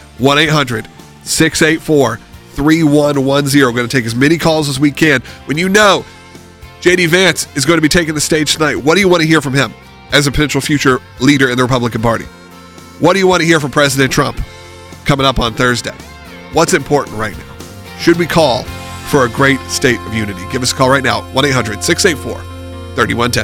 [SPEAKER 3] 1-800-684-3110. We're going to take as many calls as we can. When you know J.D. Vance is going to be taking the stage tonight, what do you want to hear from him as a potential future leader in the Republican Party? What do you want to hear from President Trump coming up on Thursday? What's important right now? Should we call for a great state of unity? Give us a call right now, 1-800-684-3110.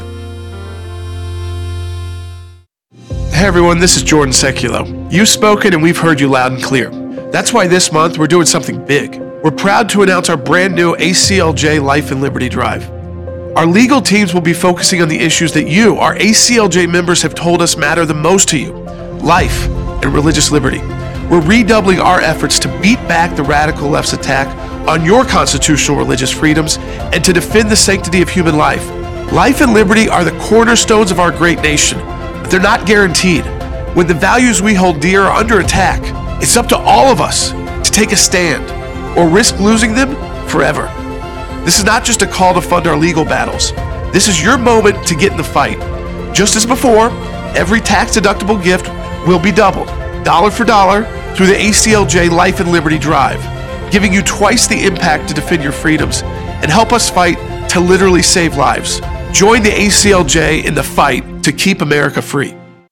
[SPEAKER 6] Hey everyone, this is Jordan Seculo. You've spoken and we've heard you loud and clear. That's why this month we're doing something big. We're proud to announce our brand new ACLJ Life and Liberty Drive. Our legal teams will be focusing on the issues that you, our ACLJ members, have told us matter the most to you: life and religious liberty. We're redoubling our efforts to beat back the radical left's attack on your constitutional religious freedoms and to defend the sanctity of human life. Life and liberty are the cornerstones of our great nation, but they're not guaranteed. When the values we hold dear are under attack, it's up to all of us to take a stand or risk losing them forever. This is not just a call to fund our legal battles. This is your moment to get in the fight. Just as before, every tax-deductible gift will be doubled, dollar for dollar, through the ACLJ Life and Liberty Drive, giving you twice the impact to defend your freedoms and help us fight to literally save lives. Join the ACLJ in the fight to keep America free.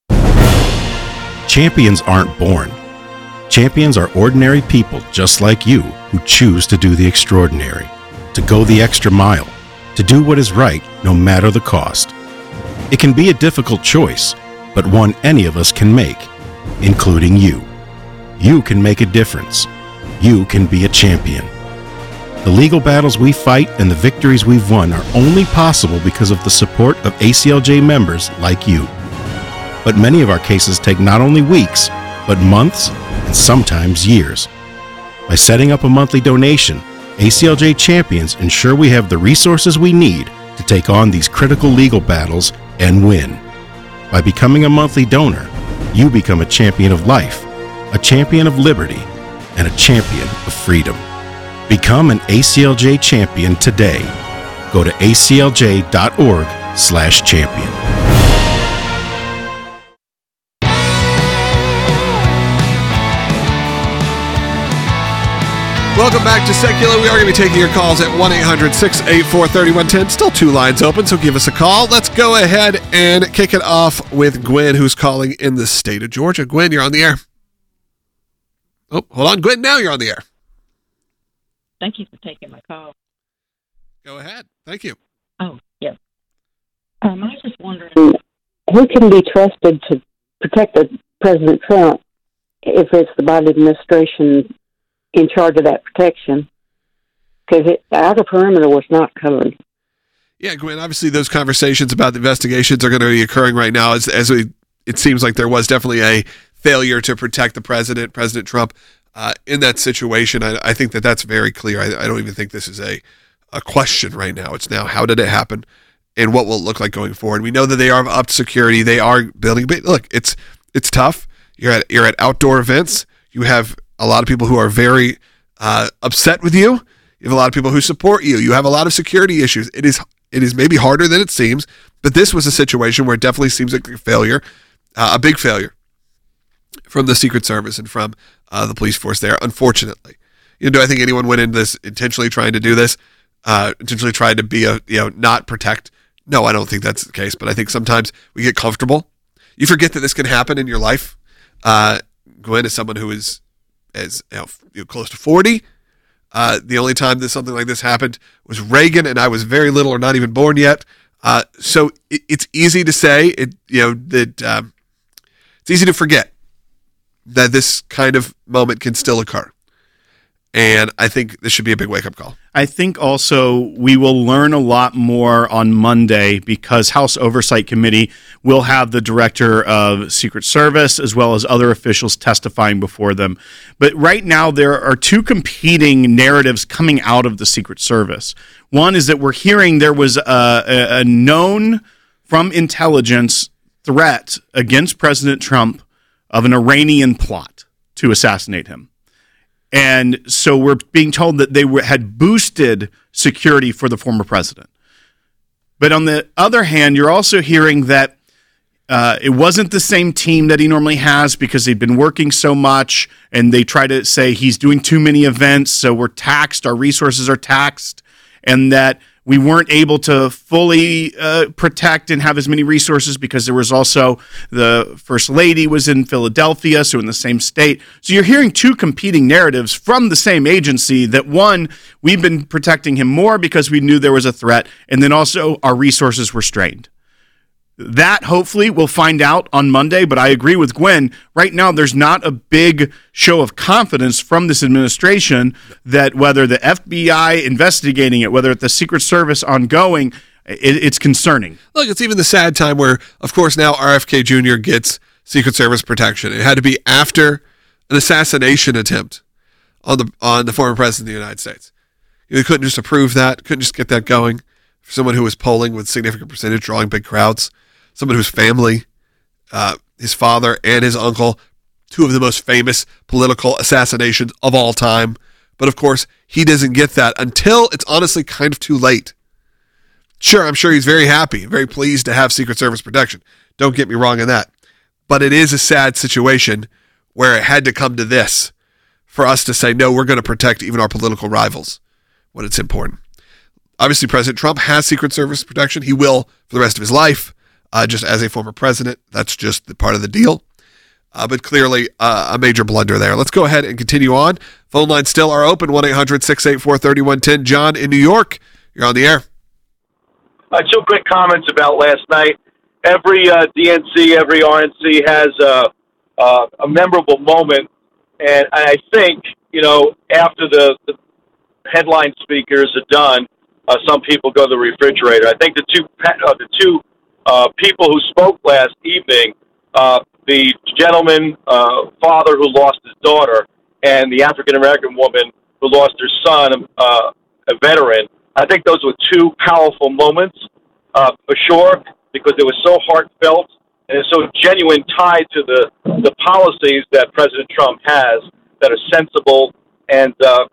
[SPEAKER 4] Champions aren't born. Champions are ordinary people just like you who choose to do the extraordinary, to go the extra mile, to do what is right no matter the cost. It can be a difficult choice, but one any of us can make, including you. You can make a difference. You can be a champion. The legal battles we fight and the victories we've won are only possible because of the support of ACLJ members like you. But many of our cases take not only weeks, but months and sometimes years. By setting up a monthly donation, ACLJ champions ensure we have the resources we need to take on these critical legal battles and win. By becoming a monthly donor, you become a champion of life, a champion of liberty, and a champion of freedom. Become an ACLJ champion today. Go to aclj.org/champion.
[SPEAKER 3] Welcome back to Secular. We are going to be taking your calls at 1-800-684-3110. Still 2 lines open, so give us a call. Let's go ahead and kick it off with Gwen, who's calling in the state of Georgia. Gwen, you're on the air. Oh, hold on, Gwen. Now you're on the air.
[SPEAKER 9] Thank you for taking my call.
[SPEAKER 3] Go ahead. Thank you.
[SPEAKER 9] Oh, yes. I was just wondering, who can be trusted to protect President Trump if it's the Biden administration in charge of that protection? Because the outer perimeter was not covered.
[SPEAKER 3] Yeah, Gwen, obviously those conversations about the investigations are going to be occurring right now it seems like there was definitely a failure to protect the President Trump, in that situation. I think that's very clear. I don't even think this is a question right now. It's now, how did it happen and what will it look like going forward? We know that they are upped security. They are building, but look, it's tough. You're at outdoor events. You have a lot of people who are very upset with you. You have a lot of people who support you. You have a lot of security issues. It is maybe harder than it seems, but this was a situation where it definitely seems like a failure, a big failure from the Secret Service and from the police force there, unfortunately. Do I think anyone went into this intentionally trying to do this, intentionally tried to be not protect? No, I don't think that's the case, but I think sometimes we get comfortable. You forget that this can happen in your life. Gwen is someone who is close to 40. The only time that something like this happened was Reagan, and I was very little or not even born yet. So it's easy to say it's easy to forget that this kind of moment can still occur. And I think this should be a big wake-up call.
[SPEAKER 7] I think also we will learn a lot more on Monday because House Oversight Committee will have the Director of Secret Service as well as other officials testifying before them. But right now there are 2 competing narratives coming out of the Secret Service. One is that we're hearing there was a known from intelligence threat against President Trump of an Iranian plot to assassinate him. And so we're being told that they had boosted security for the former president. But on the other hand, you're also hearing that it wasn't the same team that he normally has because they've been working so much, and they try to say he's doing too many events, so we're taxed, our resources are taxed, and that we weren't able to fully protect and have as many resources because there was also the First Lady was in Philadelphia, so in the same state. So you're hearing 2 competing narratives from the same agency that, one, we've been protecting him more because we knew there was a threat, and then also our resources were strained. That, hopefully, we'll find out on Monday, but I agree with Gwen. Right now, there's not a big show of confidence from this administration that whether the FBI investigating it, whether it's the Secret Service ongoing, it's concerning.
[SPEAKER 3] Look, it's even the sad time where, of course, now RFK Jr. gets Secret Service protection. It had to be after an assassination attempt on the former president of the United States. They couldn't just approve that, couldn't just get that going for someone who was polling with significant percentage, drawing big crowds. Someone whose family, his father and his uncle, 2 of the most famous political assassinations of all time. But of course, he doesn't get that until it's honestly kind of too late. Sure, I'm sure he's very happy, very pleased to have Secret Service protection. Don't get me wrong on that. But it is a sad situation where it had to come to this for us to say, no, we're going to protect even our political rivals when it's important. Obviously, President Trump has Secret Service protection. He will for the rest of his life. Just as a former president, that's just the part of the deal. But clearly a major blunder there. Let's go ahead and continue on. Phone lines still are open, 1-800-684-3110. John in New York, you're on the air.
[SPEAKER 10] 2 quick comments about last night. Every DNC, every RNC has a memorable moment. And I think, after the headline speakers are done, some people go to the refrigerator. I think the two people who spoke last evening, the gentleman father who lost his daughter and the African-American woman who lost her son, a veteran, I think those were 2 powerful moments for sure because it was so heartfelt and it's so genuine tied to the policies that President Trump has that are sensible and,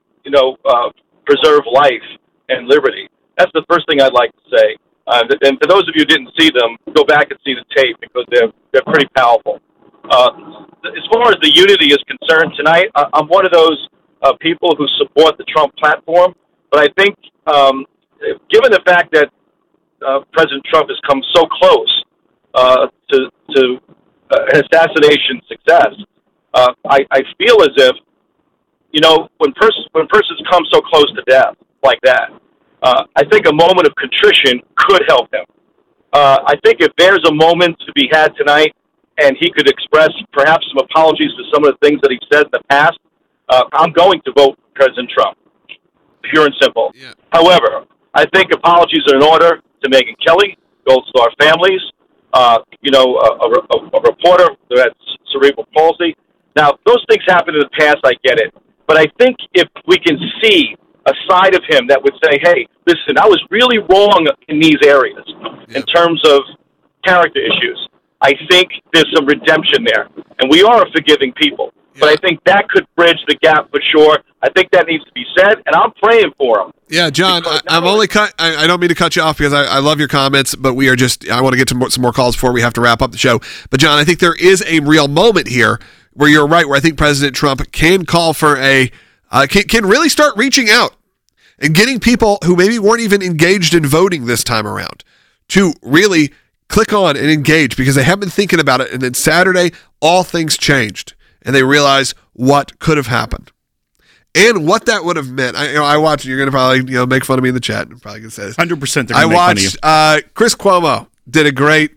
[SPEAKER 10] preserve life and liberty. That's the first thing I'd like to say. And for those of you who didn't see them, go back and see the tape because they're pretty powerful. As far as the unity is concerned tonight, I'm one of those people who support the Trump platform. But I think, given the fact that President Trump has come so close to assassination success, I feel as if, when persons come so close to death like that, I think a moment of contrition could help him. I think if there's a moment to be had tonight, and he could express perhaps some apologies for some of the things that he said in the past, I'm going to vote for President Trump, pure and simple.
[SPEAKER 3] Yeah.
[SPEAKER 10] However, I think apologies are in order to Megyn Kelly, Gold Star families, a reporter who had cerebral palsy. Now, those things happened in the past, I get it. But I think if we can see a side of him that would say, hey, listen, I was really wrong in these areas in terms of character issues, I think there's some redemption there. And we are a forgiving people. But I think that could bridge the gap for sure. I think that needs to be said, and I'm praying for him.
[SPEAKER 3] Yeah, John, I don't mean to cut you off because I love your comments, but I want to get to some more calls before we have to wrap up the show. But John, I think there is a real moment here where you're right, where I think President Trump can call for can really start reaching out and getting people who maybe weren't even engaged in voting this time around to really click on and engage, because they have been thinking about it. And then Saturday, all things changed, and they realized what could have happened and what that would have meant. I watched. You're going to probably make fun of me in the chat. I'm probably going to say this.
[SPEAKER 7] 100%.
[SPEAKER 3] I watched. Chris Cuomo did a great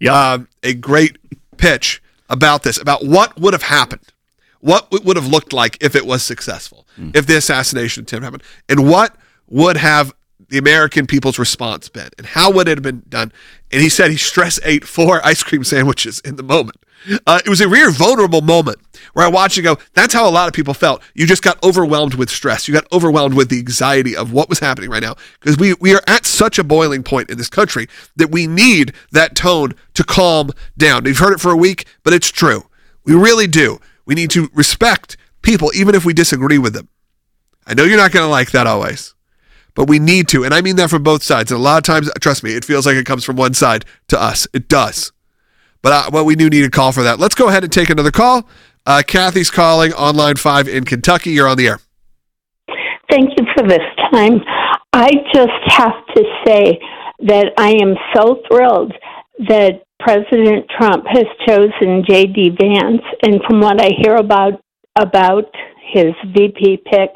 [SPEAKER 3] pitch about this, about what would have happened, what it would have looked like if it was successful, if the assassination attempt happened, and what would have the American people's response been, and how would it have been done. And he said he ate 4 ice cream sandwiches in the moment. It was a really vulnerable moment where I watched and go, that's how a lot of people felt. You just got overwhelmed with stress. You got overwhelmed with the anxiety of what was happening right now, because we are at such a boiling point in this country that we need that tone to calm down. You've heard it for a week, but it's true. We really do. We need to respect people, even if we disagree with them. I know you're not going to like that always, but we need to. And I mean that from both sides. And a lot of times, trust me, it feels like it comes from one side to us. It does. But we do need a call for that. Let's go ahead and take another call. Kathy's calling on line 5 in Kentucky. You're on the air.
[SPEAKER 11] Thank you for this time. I just have to say that I am so thrilled that President Trump has chosen J.D. Vance. And from what I hear about his VP pick,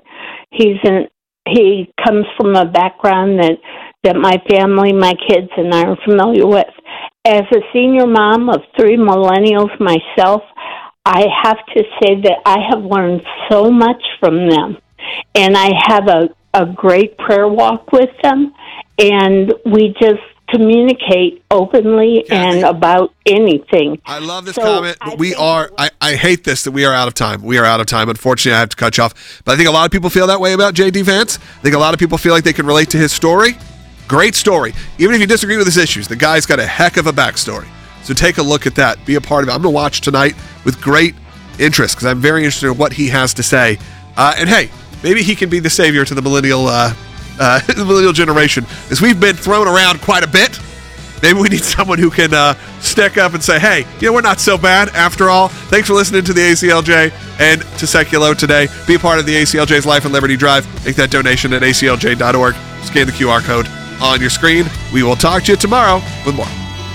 [SPEAKER 11] he comes from a background that my family, my kids, and I are familiar with. As a senior mom of 3 millennials myself, I have to say that I have learned so much from them. And I have a great prayer walk with them. And we just communicate openly and about anything.
[SPEAKER 3] I love this comment, but I hate this, that we are out of time. We are out of time. Unfortunately, I have to cut you off. But I think a lot of people feel that way about J.D. Vance. I think a lot of people feel like they can relate to his story. Great story. Even if you disagree with his issues, the guy's got a heck of a backstory. So take a look at that. Be a part of it. I'm going to watch tonight with great interest, because I'm very interested in what he has to say. And hey, maybe he can be the savior to the millennial generation, as we've been thrown around quite a bit. Maybe we need someone who can stick up and say, hey, we're not so bad after all. Thanks for listening to the ACLJ and to Seculo today. Be a part of the ACLJ's Life and Liberty Drive. Make that donation at aclj.org. Scan the QR code on your screen. We will talk to you tomorrow with more.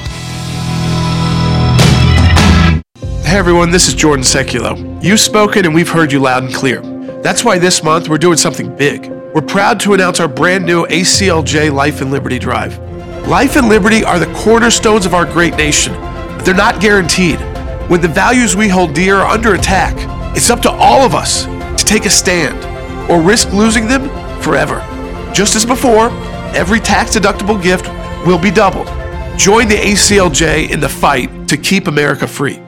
[SPEAKER 6] Hey everyone, this is Jordan Seculo. You've spoken and we've heard you loud and clear. That's why this month we're doing something big. We're proud to announce our brand new ACLJ Life and Liberty Drive. Life and liberty are the cornerstones of our great nation, but they're not guaranteed. When the values we hold dear are under attack, it's up to all of us to take a stand or risk losing them forever. Just as before, every tax-deductible gift will be doubled. Join the ACLJ in the fight to keep America free.